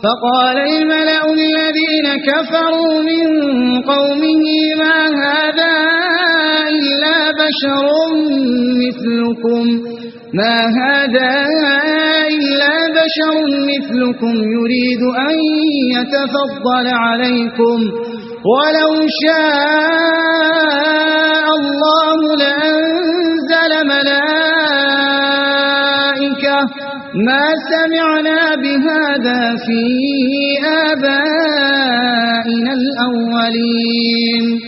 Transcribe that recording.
فقال الملأ الذين كفروا من قومه ما هذا إلا بشر مثلكم يريد أن يتفضل عليكم ولو شاء الله لأنزل ملائكة ما سمعنا بهذا في آبائنا الأولين